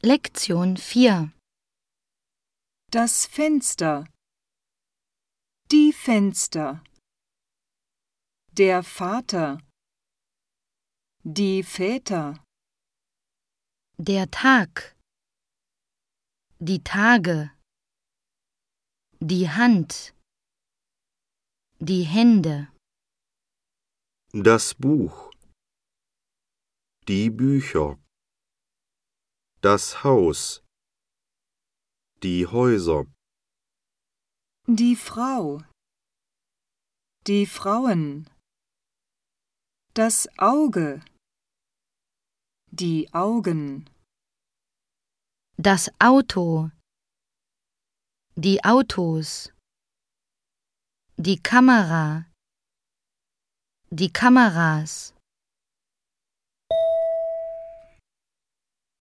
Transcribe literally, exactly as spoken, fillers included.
Lektion vier. Das Fenster. Die Fenster. Der Vater. Die Väter. Der Tag. Die Tage. Die Hand. Die Hände. Das Buch. Die Bücher. Das Haus. Die Häuser. Die Frau. Die Frauen. Das Auge. Die Augen. Das Auto. Die Autos. Die Kamera. Die Kameras.